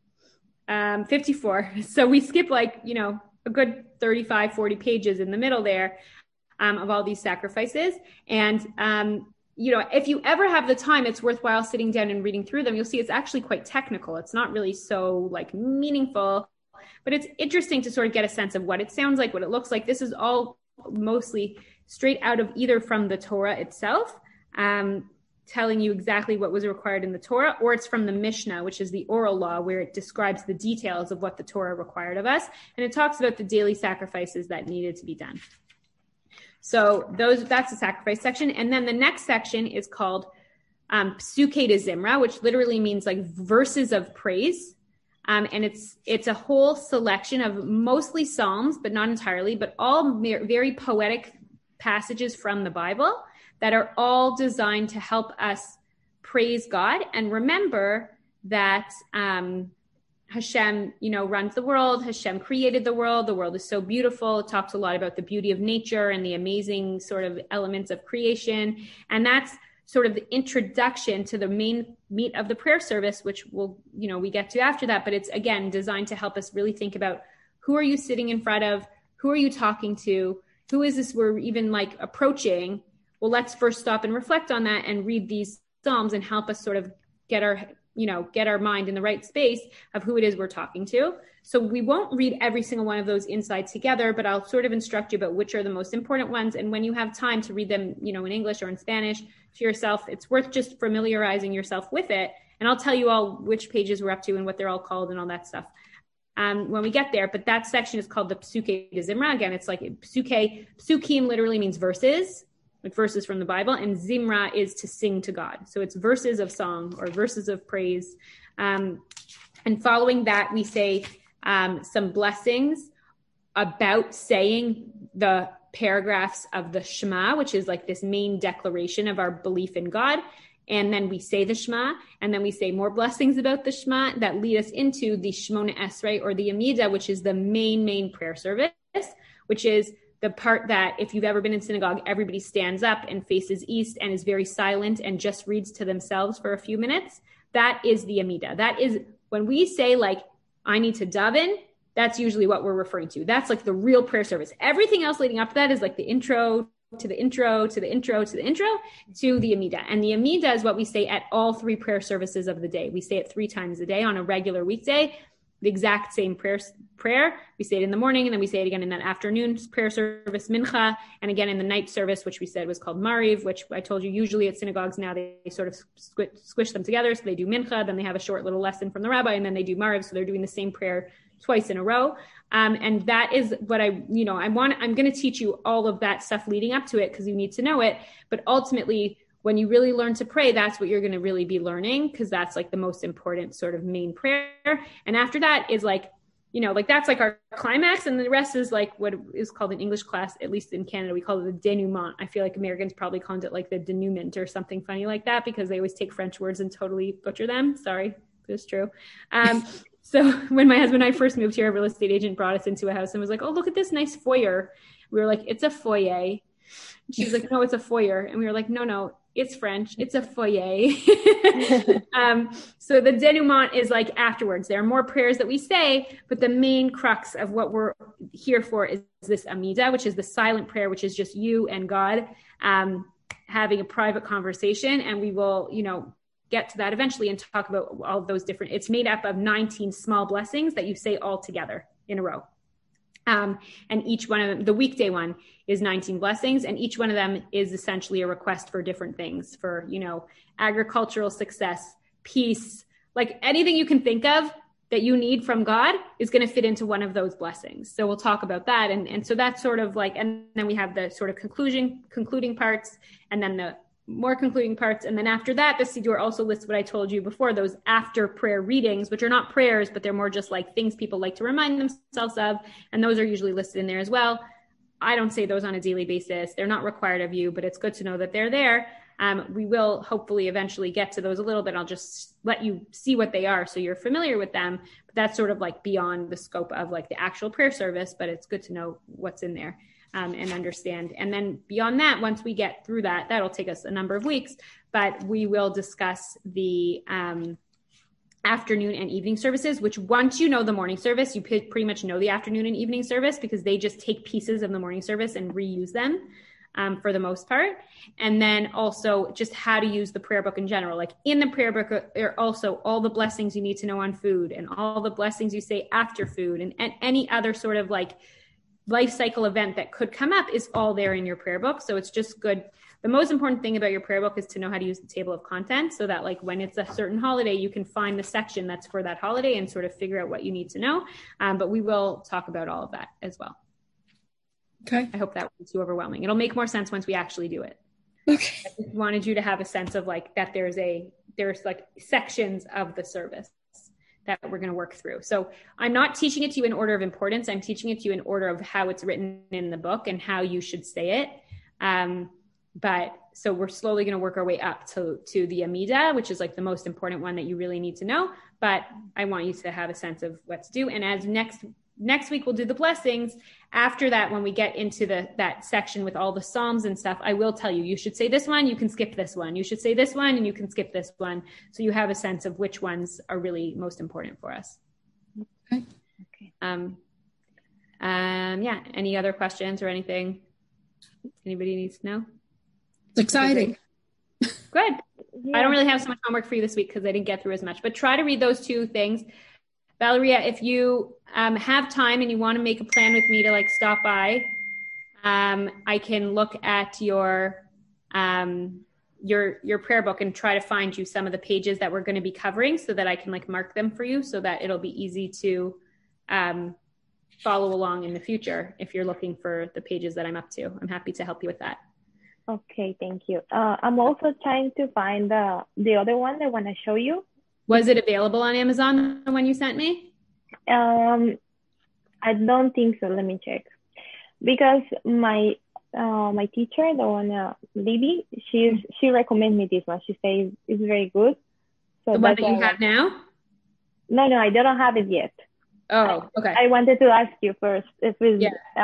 54. So we skip like, a good 35, 40 pages in the middle there of all these sacrifices. And, if you ever have the time, it's worthwhile sitting down and reading through them. You'll see it's actually quite technical. It's not really so like meaningful, but it's interesting to sort of get a sense of what it sounds like, what it looks like. This is all mostly straight out of either from the Torah itself, telling you exactly what was required in the Torah, or it's from the Mishnah, which is the oral law, where it describes the details of what the Torah required of us. And it talks about the daily sacrifices that needed to be done. So that's the sacrifice section. And then the next section is called Psuke de Zimra, which literally means like verses of praise. And it's a whole selection of mostly Psalms, but not entirely, but all very poetic passages from the Bible that are all designed to help us praise God and remember that Hashem, runs the world. Hashem created the world. The world is so beautiful. It talks a lot about the beauty of nature and the amazing sort of elements of creation. And that's sort of the introduction to the main meat of the prayer service, which we get to after that. But it's, again, designed to help us really think about who are you sitting in front of? Who are you talking to? Who is this we're even like approaching? Well, let's first stop and reflect on that and read these Psalms and help us sort of get our mind in the right space of who it is we're talking to. So we won't read every single one of those inside together, but I'll sort of instruct you about which are the most important ones. And when you have time to read them, in English or in Spanish to yourself, it's worth just familiarizing yourself with it. And I'll tell you all which pages we're up to and what they're all called and all that stuff when we get there. But that section is called the Psuke de Zimra. Again, it's like psukim literally means verses, like verses from the Bible, and Zimra is to sing to God. So it's verses of song or verses of praise. And following that, we say some blessings about saying the paragraphs of the Shema, which is like this main declaration of our belief in God. And then we say the Shema, and then we say more blessings about the Shema that lead us into the Shemona Esrei, or the Amidah, which is the main prayer service, which is the part that if you've ever been in synagogue, everybody stands up and faces east and is very silent and just reads to themselves for a few minutes. That is the Amidah. That is when we say like, I need to daven, that's usually what we're referring to. That's like the real prayer service. Everything else leading up to that is like the intro to the intro to the intro to the intro to the Amidah. And the Amidah is what we say at all 3 prayer services of the day. We say it 3 times a day on a regular weekday. the exact same prayer. We say it in the morning, and then we say it again in that afternoon prayer service, mincha, and again in the night service, which we said was called mariv, which I told you usually at synagogues now they sort of squish them together. So they do mincha, then they have a short little lesson from the rabbi, and then they do mariv. So they're doing the same prayer twice in a row. And that is what I'm going to teach you all of that stuff leading up to it because you need to know it. But ultimately, when you really learn to pray, that's what you're going to really be learning because that's like the most important sort of main prayer. And after that is like, that's like our climax. And the rest is like what is called in English class, at least in Canada, we call it the denouement. I feel like Americans probably called it like the denouement or something funny like that because they always take French words and totally butcher them. Sorry, but it's true. So when my husband and I first moved here, a real estate agent brought us into a house and was like, oh, look at this nice foyer. We were like, it's a foyer. She was like, no, it's a foyer. And we were like, no, it's French. It's a foyer. So the denouement is like afterwards. There are more prayers that we say, but the main crux of what we're here for is this Amida, which is the silent prayer, which is just you and God having a private conversation. And we will, get to that eventually and talk about all of those different, it's made up of 19 small blessings that you say all together in a row. And each one of them, the weekday one is 19 blessings, and each one of them is essentially a request for different things for, agricultural success, peace, like anything you can think of that you need from God is going to fit into one of those blessings. So we'll talk about that. And so that's sort of like, and then we have the sort of concluding parts, and then the more concluding parts. And then after that, the Siddur also lists what I told you before, those after prayer readings, which are not prayers, but they're more just like things people like to remind themselves of. And those are usually listed in there as well. I don't say those on a daily basis. They're not required of you, but it's good to know that they're there. We will hopefully eventually get to those a little bit. I'll just let you see what they are so you're familiar with them. But that's sort of like beyond the scope of like the actual prayer service, but it's good to know what's in there. And understand. And then beyond that, once we get through that, that'll take us a number of weeks, but we will discuss the afternoon and evening services, which once you know the morning service, you pretty much know the afternoon and evening service because they just take pieces of the morning service and reuse them for the most part. And then also just how to use the prayer book in general. Like in the prayer book are also all the blessings you need to know on food and all the blessings you say after food and any other sort of like life cycle event that could come up is all there in your prayer book. So it's just good. The most important thing about your prayer book is to know how to use the table of contents so that like when it's a certain holiday, you can find the section that's for that holiday and sort of figure out what you need to know. But we will talk about all of that as well. Okay. I hope that wasn't too overwhelming. It'll make more sense once we actually do it. Okay. I just wanted you to have a sense of like that there's like sections of the service that we're going to work through. So I'm not teaching it to you in order of importance. I'm teaching it to you in order of how it's written in the book and how you should say it. But so we're slowly going to work our way up to the Amida, which is like the most important one that you really need to know. But I want you to have a sense of what to do. And as next week, we'll do the blessings. After that, when we get into that section with all the Psalms and stuff, I will tell you, you should say this one, you can skip this one. You should say this one and you can skip this one. So you have a sense of which ones are really most important for us. Okay. Yeah. Any other questions or anything anybody needs to know? It's exciting. Good. Yeah. I don't really have so much homework for you this week because I didn't get through as much, but try to read those two things. Valeria, if you have time and you want to make a plan with me to like stop by, I can look at your prayer book and try to find you some of the pages that we're going to be covering so that I can like mark them for you so that it'll be easy to follow along in the future if you're looking for the pages that I'm up to. I'm happy to help you with that. Okay, thank you. I'm also trying to find the other one I want to show you. Was it available on Amazon, the one you sent me? I don't think so. Let me check. Because my teacher, the one Libby, she recommended me this one. She says it's very good. So the one that you have now? No, I don't have it yet. Oh, okay. I wanted to ask you first if it's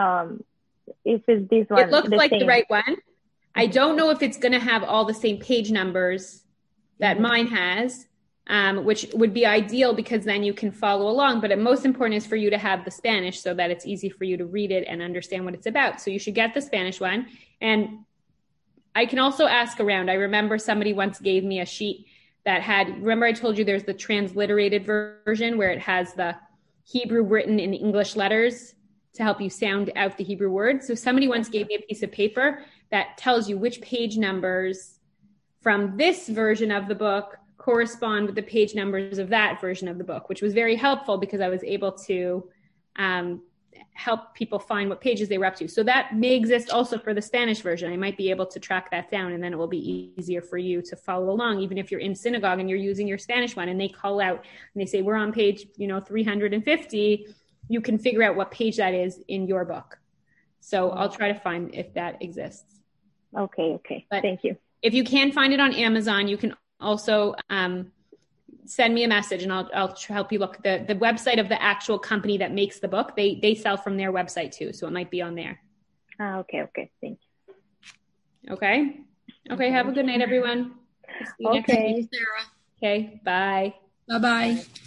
this one. It looks like same. the right one. I don't know if it's going to have all the same page numbers that mine has, which would be ideal because then you can follow along. But most important is for you to have the Spanish so that it's easy for you to read it and understand what it's about. So you should get the Spanish one. And I can also ask around. I remember somebody once gave me a sheet that had, remember I told you there's the transliterated version where it has the Hebrew written in English letters to help you sound out the Hebrew words. So somebody once gave me a piece of paper that tells you which page numbers from this version of the book correspond with the page numbers of that version of the book, which was very helpful because I was able to help people find what pages they were up to. So that may exist also for the Spanish version. I might be able to track that down, and then it will be easier for you to follow along, even if you're in synagogue and you're using your Spanish one and they call out and they say, we're on page 350, you can figure out what page that is in your book. So I'll try to find if that exists. Okay. But thank you. If you can find it on Amazon, you can also send me a message and I'll help you look. The website of the actual company that makes the book, they sell from their website too. So it might be on there. Okay. Thank you. Okay. Have a good night, everyone. Okay. Sarah. Okay. Bye. Bye-bye.